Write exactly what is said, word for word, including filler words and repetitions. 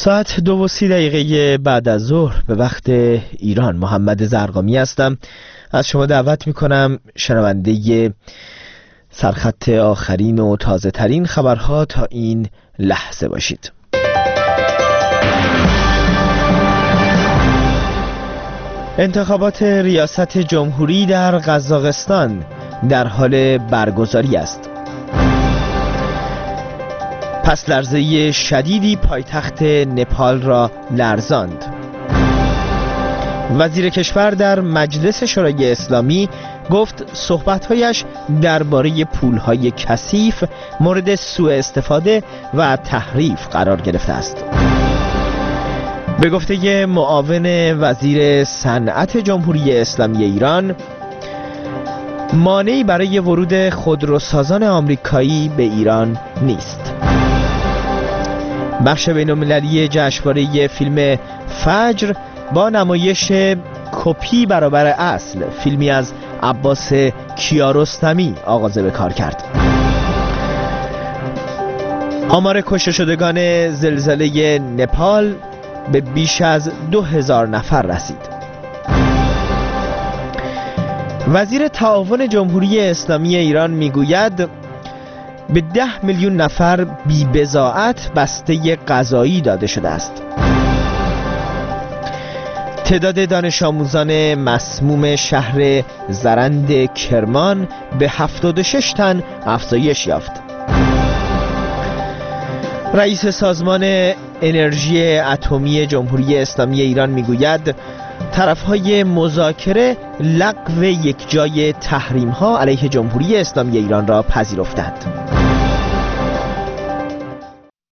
ساعت دو و سی دقیقه بعد از ظهر به وقت ایران. محمد زرقامی هستم. از شما دعوت میکنم شنونده سرخط آخرین و تازه ترین خبرها تا این لحظه باشید. انتخابات ریاست جمهوری در قزاقستان در حال برگزاری است. پس لرزه شدیدی پایتخت نپال را لرزاند. وزیر کشور در مجلس شورای اسلامی گفت صحبت‌هایش درباره پول‌های کثیف مورد سوء استفاده و تحریف قرار گرفته است. به گفته معاون وزیر صنعت جمهوری اسلامی ایران، مانعی برای ورود خودروسازان آمریکایی به ایران نیست. بخش بین‌المللی جشنواره فیلم فجر با نمایش کپی برابر اصل، فیلمی از عباس کیارستمی آغاز به کار کرد. آمار کشته شدگان زلزله نپال به بیش از دو هزار نفر رسید. وزیر تعاون جمهوری اسلامی ایران میگوید به ده میلیون نفر بی‌بضاعت بسته غذایی داده شده است. تعداد دانش آموزان مسموم شهر زرند کرمان به هفتاد و شش تن افزایش یافت. رئیس سازمان انرژی اتمی جمهوری اسلامی ایران میگوید طرف‌های مذاکره لغو یک جای تحریم‌ها علیه جمهوری اسلامی ایران را پذیرفتند.